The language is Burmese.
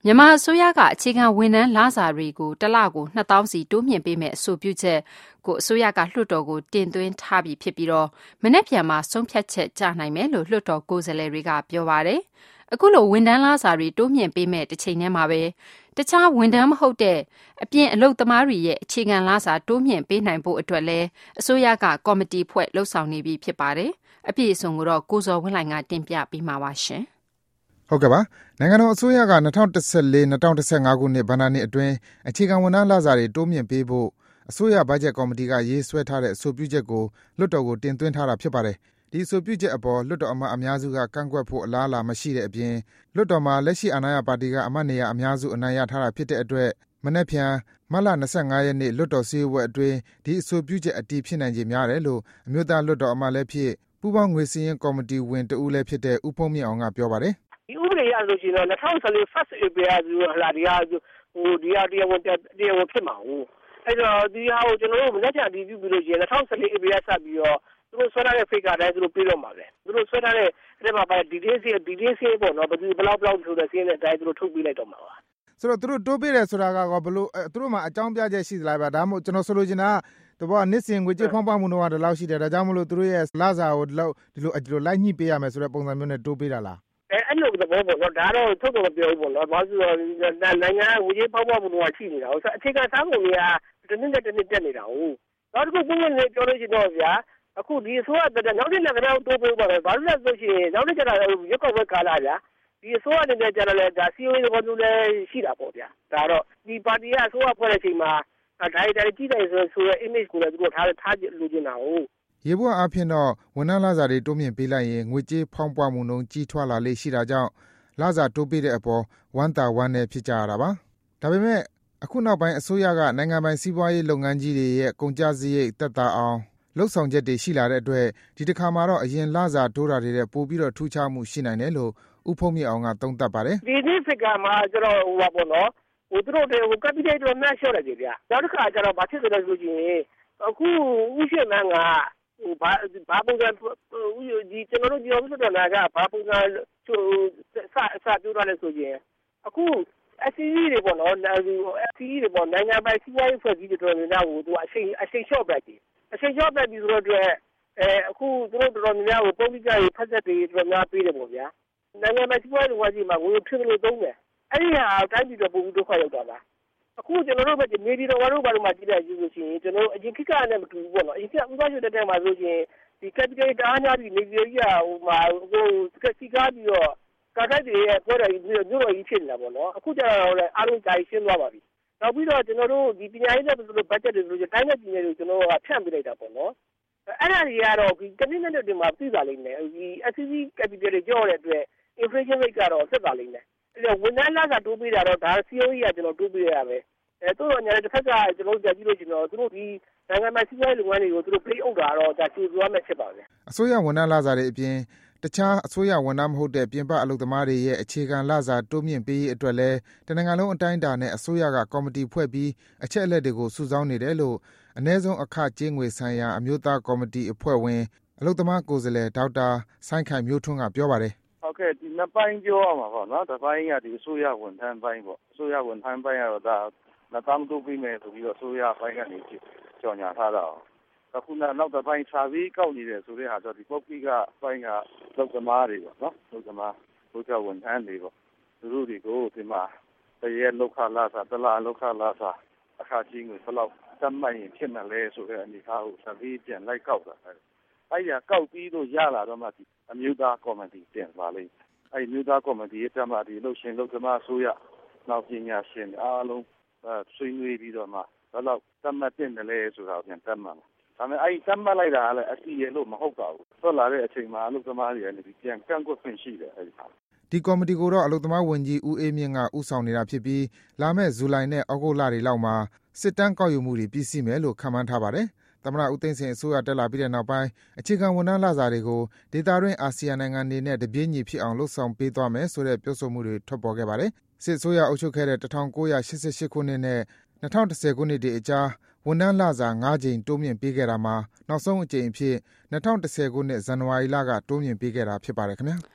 မြန်မာအစိုးရကအခြေခံဝန်ထမ်းလစာတွေကိုတစ်လကို2000စီတိုးမြှင့်ပေးမယ့်အဆိုပြုချက်ကိုအစိုးရကလွှတ်တော်ကိုတင်သွင်းထားပြီဖြစ်ပြီးတော့မနေ့ပြန်မှာဆုံးဖြတ်ချက်ကျနိုင်မယ်လို့လွှတ်တော်ကိုယ်စားလှယ်တွေကပြောပါတယ်။အခုလိုဝန်ထမ်းလစာတွေတိုးမြှင့်ပေးမယ့်တစ်ချိန်တည်းမှာပဲတခြားဝန်ထမ်းမဟုတ်တဲ့အပြင်အလုပ်သမားတွေရဲ့အခြေခံလစာတိုးမြှင့်ပေးနိုင်ဖို့အတွက်လည်းအစိုးရကကော်မတီဖွဲ့လှုပ်ဆောင်နေပြီဖြစ်ပါတယ်။အပြည့်အစုံကိုတော့ကိုဇော်ဝင်းလှိုင်ကတင်ပြပေးမှာပါရှင်။ဟုတ်ကဲ့ပါနိုင်ငံတော်အစိုးရက2014-2015ခုနှစ်ဘဏ္ဍာနှစ်အတွင်းအခြေခံဝန်ထမ်းလစာတွေတိုးမြှင့်ပေးဖို့အစိုးရဘတ်ဂျက်ကော်မတီကရေးဆွဲထားတဲ့အဆိုပြုချက်ကိုလွှတ်တော်ကိုတင်သွင်းထားတာဖြစ်ပါတယ်ဒီအဆိုပြုချက်အပေါ်လွှတ်တော်အမတ်အများစုကကန့်ကွက်ဖို့အလားအလာမရှိတဲ့အပြင်လွှတ်တော်မှာလက်ရှိအာဏာရပါတီကအမတ်နေရာအများစုအနိုင်ရထားတာဖြစ်တဲ့အတွက်မနေ့ပြန်မတ်လ25ရက်နေ့လွှတ်တော်စည်းဝေးပွဲအတွင်းဒီအဆိုပြုချက်အတည်ဖြစ်နိုင်ခြေများတယ်လို့အမျိုးသားလွှတ်တော်အမတ်လည်းဖြစ်ပူးပေါင်းငွေစည်းရင်းကော်မတီဝင်တဦးလည်းဖြစ်တဲ့ဦးဖုံးမြင့်အောင်ကပြောပါတယ်ဒီဥပဒေရလို့ရှိရင်2014 first April တရားဝင်ဖြစ်မှာဟုတ်အဲ့တော့ဒီဟာကိုကျွန်တော်တို့မနေ့ကအတည်ပြုပြီးလို့ရှိရင်2014 April ဆက်ပြီးတော့သူတို့ဆွဲထားတဲ့ figure တိုင်းသူတို့ပြေးတော့မှာပဲသူတို့ဆွဲထားတဲ့အဲ့မှာပါ details ပေါ့နော်ဘယ်လောက်ဆိုတဲ့စင်းတဲ့အတိုင်းသူတို့ထုတ်ပေးလိုက်တော့မှာပါဆိုတော့သူတို့တိုးပေးတယ်ဆိုတာကဘလို့သူတို့မှာအကြောင်းပြချက်ရှိသလားဗျာဒါမှမဟုတ်ကျွန်တော်ဆိုလိုချင်တာတဘောနှစ်စဉ်ငွေကြေးဖောင်းပွားမှုတော့ဒီလောက်ရှိတယ်ဒါကြောင့်မလို့သူတို့ရဲ့လစာကိုဒီလိုလိုက်ညှိပေးရမယ်ဆိုတဲ့ပုံစံမျိုးနဲ့တိုးပေးတာလားအဲ့လိုသဘောပေါ့နော်ဒါတော့ထုတ်တော့မပြောဘူးပေါ့နော်ဘာလို့ဆိုတော့နိုင်ငံငွေကြေးဖောင်းပွားမှုတော့ရှိနေတာဟုတ်အခြေခံစားကုန်တွေကတစ်နှစ်နဲ့တစ်နှစ်တက်နေတာဟုတ်နောက်တစ်ခုပုံမှန်လေးပြောလို့ရှိတော့ဗျာအခုဒီအစိုးရတဲ့နောက်တစ်နှစ်ကတော့တိုးပေးပါမယ်ဘာလို့လဲဆိုရှင်နောက်တစ်ကျတော့ရွက်ကောက်ပွဲကာလာဗျာဒီအစိုးရအနေနဲ့ကျတော့လေဒါ COA သဘောတူလဲရှိတာပေါ့ဗျာဒါတော့ဒီပါတီကအစိုးရဖွဲ့တဲ့အချိန်မှာဒါကြီးတယ်ဆိုတဲ့ image ကိုလည်းသူတို့ထားလိုချင်တာဟုတ်ရေပေါ်အဖြစ်တော့ဝန်ထမ်းလစာတွေတိုးမြင့်ပေးလိုက်ရင်ငွေကြေးဖောင်းပွားမှုနှုန်းကြီးထွားလာလေရှိတာကြောင့်လစာတိုးပေးတဲ့အပေါ်ဝမ်းသာဝမ်းနည်းဖြစ်ကြရတာပါဒါပေမဲ့အခုနောက်ပိုင်းအစိုးရကနိုင်ငံပိုင်စီးပွားရေးလုပ်ငန်းကြီးတွေရဲ့ကုန်ကျစရိတ်သက်သာအောင်လှုပ်ဆောင်ချက်တွေရှိလာတဲ့အတွက်ဒီတစ်ခါမှာတော့အရင်လစာတိုးတာတွေနဲ့ပိုပြီးတော့ထူးခြားမှုရှိနိုင်တယ်လို့ဦးဖုံးမြင့်အောင်ကသုံးသပ်ပါတယ်ဒီနေ့စကမှာကျွန်တော်ဟိုပါပေါ့နော်ဟိုသူတို့တွေက capital တော့မရှော့တယ်ဗျာနောက်တစ်ခါကျတော့ဘာဖြစ်လဲဆိုရင်အခုဥရှိမန်းကဘာပုံစံဒီကျွန်တော်တို့ပြောလို့တော့ကဘာပုံစံစပြောရလဲဆိုရင်အခု SCE တွေပေါ့နော် SCE တွေပေါ့နိုင်ငံပိုင်စီးပွားရေးဖွဲ့စည်းတွေတော်တော်များများကိုသူအချိန်လျှော့ပြတယ်အချိန်လျှော့ပြပြီးဆိုတော့အခုသူတို့တော်တော်များများကိုပုံပြကြရေးဖက်ဆက်တွေတော်တော်များပေးတယ်ပေါ့ဗျာနိုင်ငံပိုင်စီးပွားရေးလုပ်ငန်းကြီးမှာငွေထည့်လို့သုံးတယ်အဲ့ဒီဟာတိုင်းပြည်တော့ပုံပြီးဒုက္ခရောက်တာပါအခုကျွန်တော်တို့ပဲနေပြည်တော်ဘာလို့မှကြည့်လိုက်လို့ရှိရင်ကျွန်တော်အရင်ခိကနဲ့မတူဘူးပေါ့နော်အရင်ကဥပဒေတက်တဲ့မှာဆိုရင်ဒီ capital တားညာပြီးနေပြည်တော်ကြီးဟိုမှာဟိုစီကားပြီးတော့ကားတိုက်တွေရဲ့ပွဲတော်ကြီးပြီးတော့ညတော်ကြီးဖြစ်နေတာပေါ့နော်အခုကျတော့လည်းအားလုံးကြာရှင်းသွားပါပြီနောက်ပြီးတော့ကျွန်တော်တို့ဒီပညာရေးနဲ့ပတ်သက်လို့ budget တွေဆိုရင်တိုင်းနဲ့ပြည်နယ်တွေကျွန်တော်တို့ကဖြန့်ပေးလိုက်တာပေါ့နော်အဲ့ဒါတွေကတော့ဒီတနည်းနဲ့တည်းမှာပြည်ပါလိမ့်မယ်ဒီ SCC capital တွေကြောက်တဲ့အတွက် inflation rate ကတော့ဆက်ပါလိမ့်မယ်အဲ့တော့ဝန်ထမ်းလစာတိုးပေးတာတော့ဒါ COE ကကျွန်တော်တိုးပေးရပဲသူတို့ညာတစ်ဖက်ကကျွန်တော်တို့ကြည့်လို့ရှိရင်တော့သူတို့ဒီနိုင်ငံမှာစီးပွားရေးလုပ်ငန်းတွေကိုသူတို့ပြေးအုပ်တာတော့ဒါကျူသွားမဲ့ဖြစ်ပါပဲအစိုးရဝန်ထမ်းလစာတွေအပြင်တခြားအစိုးရဝန်ထမ်းမဟုတ်တဲ့ပြင်ပအလုပ်သမားတွေရဲ့အခြေခံလစာတိုးမြင့်ပေးရေးအတွက်လည်းတနင်္ဂနွေလုံးအတိုင်းအတာနဲ့အစိုးရကကော်မတီဖွဲ့ပြီးအချက်အလက်တွေကိုစုဆောင်းနေတယ်လို့အ ਨੇ ဆုံးအခကြေးငွေဆိုင်ရာအမျိုးသားကော်မတီအဖွဲ့ဝင်အလုပ်သမားကိုယ်စားလှယ်ဒေါက်တာဆိုင်းခိုင်မျိုးထွန်းကပြောပါတယ်ဟုတ်ကဲ့ဒီနှစ်ပိုင်းပြောရမှာပေါ့နော်တစ်ပိုင်းကဒီအစိုးရဝန်ထမ်းပိုင်းပေါ့အစိုးရဝန်ထမ်းပိုင်းကတော့ဒါ2000တိုးပြီးမယ်ဆိုပြီးတော့အစိုးရပိုင်းကနေကြော်ညာထားတာအခုနောက်တစ်ပိုင်းစာပြီးကောက်နေတယ်ဆိုတဲ့ဟာတော့ဒီပုတ်ကြီးကပိုင်းကလုတ်သမားတွေပေါ့နော်လုတ်သမားဘုရားဝန်ထမ်းတွေပေါ့သူတို့တွေကိုဒီမှာတရေလောက်ခလာစာတလားလောက်ခလာစာအခါကြီးကိုဘယ်လောက်တတ်မှတ်ရင်ဖြစ်မလဲဆိုတဲ့အနေအထားကိုစာပြီးပြန်လိုက်ကောက်တာအဲ့ရကောက်ပြီးတော့ရလာတော့မှဒီအမျိုးသားကော်မတီတင်ပါလိမ့်အဲ့မျိုးသားကော်မတီရဲ့တမဒီလှုပ်ရှင်လုတ်သမားအစိုးရနောက်ပညာရှင်အားလုံးဆွေးနွေးပြီးတော့မှဘယ်လောက်တတ်မှတ်တင်တယ်လဲဆိုတာကိုပြန်တတ်မှတ်ဒါပေမဲ့အဲ့တတ်မှတ်လိုက်တာကလည်းအစီရလို့မဟုတ်ပါဘူးထွက်လာတဲ့အချိန်မှာအလုပ်သမားတွေကနေပြန်ကန့်ကွက်ခွင့်ရှိတယ်အဲ့ဒီဟာဒီကော်မတီကိုတော့အလုပ်သမားဝန်ကြီးဦးအေးမြင့်ကဦးဆောင်နေတာဖြစ်ပြီးလာမယ့်ဇူလိုင်နဲ့ဩဂုတ်လတွေလောက်မှာစစ်တမ်းကောက်ယူမှုတွေပြီးစီးမယ်လို့ခန့်မှန်းထားပါတယ်သမ္မတဦးသိန်းစိန်အစိုးရတက်လာပြီးတဲ့နောက်ပိုင်းအခြေခံဝန်ထမ်းလစာတွေကိုဒေသတွင်းအာဆီယံနိုင်ငံတွေနဲ့တပြေးညီဖြစ်အောင်လှုပ်ဆောင်ပေးသွားမယ်ဆိုတဲ့ပြောဆိုမှုတွေထွက်ပေါ်ခဲ့ပါတယ်စစ်အစိုးရအုပ်ချုပ်ခဲ့တဲ့1988ခုနှစ်နဲ့2010ခုနှစ်တွေအကြားဝန်ထမ်းလစာ9ကြိမ်တိုးမြင့်ပေးခဲ့တာမှာနောက်ဆုံးအကြိမ်အဖြစ်2010ခုနှစ်ဇန်နဝါရီလကတိုးမြင့်ပေးခဲ့တာဖြစ်ပါတယ်ခင်ဗျာ